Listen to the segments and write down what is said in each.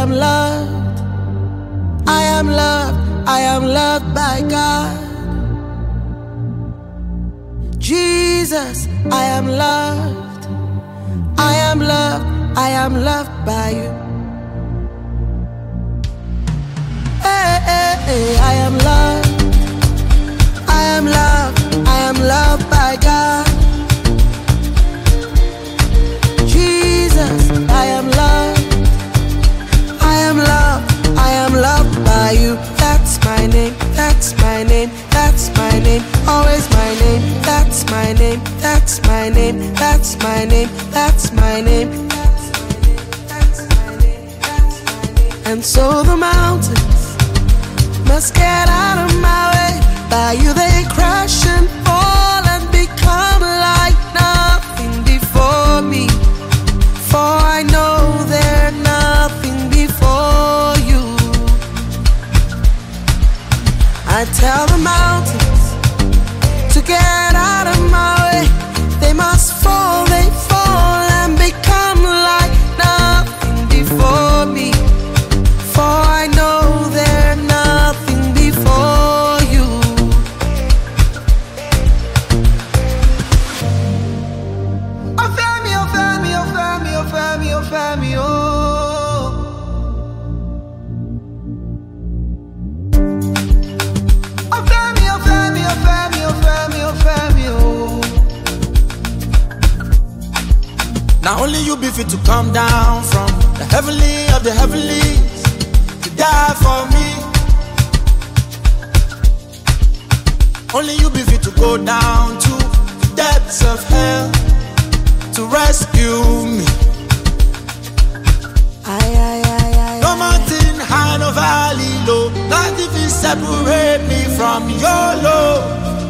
am loved. I am loved. I am loved by God. Jesus, I am loved. I am loved. I am loved by you. Hey, hey, hey, I am loved. I am loved. I am loved by God. Jesus, I am loved. I am loved. I am loved by you. That's my name. That's my name. That's my name. Always my name. That's my name. That's my name. That's my name. That's my name. And so the mountains must get out of my way. By you they crash and fall and become like nothing before me. For I know they're nothing before you. I tell the mountains to get out of my way. They must fall, they fall and become like nothing before me. For I know they're nothing before you. Oh, Femi, oh, Femi, oh, Femi, oh, Femi, oh, Femi, oh. Oh, Femi, oh, Femi, oh, Femi, oh, Femi, oh, Femi, oh. Now only you be fit to come down from the heavenly of the heavenlies to die for me. Only you be fit to go down to the depths of hell to rescue me. No mountain high, no valley low, not if you separate me from your love.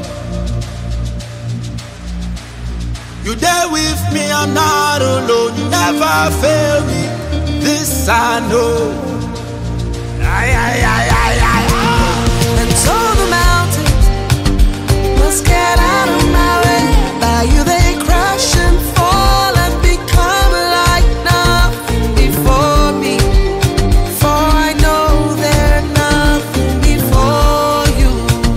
You there with me, I'm not alone. You never fail me, this I know. And so the mountains must get out of my way. By you they crash and fall and become like nothing before me. For I know they're nothing before you.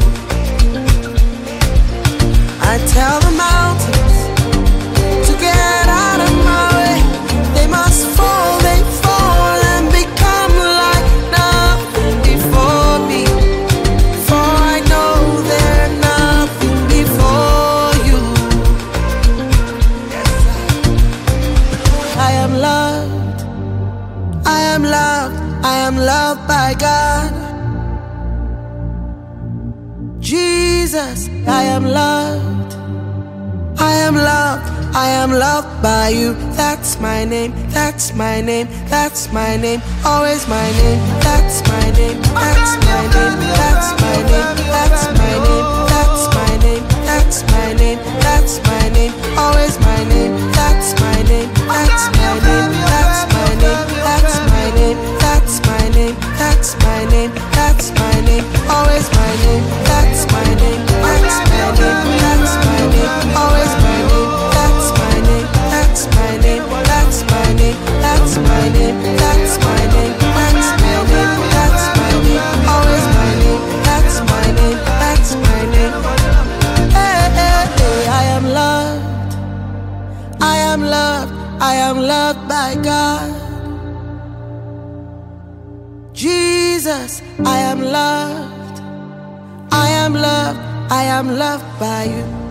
I tell the mountains to get out of my way. They must fall, they fall and become like nothing before me. For I know they're nothing before you. I am loved. I am loved. I am loved by God. Jesus, I am loved. I am loved. I am loved by you. That's my name. That's my name. That's my name. Always my name. That's my name. That's my name. That's my name. That's my name. That's my name. That's my name. That's my name. Always my name. That's my name. That's my name. That's my name. That's my name. That's my name. That's my name. That's my name. Always my name. That's my name. That's my name. That's my name. Always my name. That's my name. That's my name. That's my name. That's my name. That's my name. That's my name. That's my name. Always my name. That's my name. That's my name. Hey, hey, hey, I am loved. I am loved. I am loved by God. Jesus, I am loved. I am loved. I am loved by you.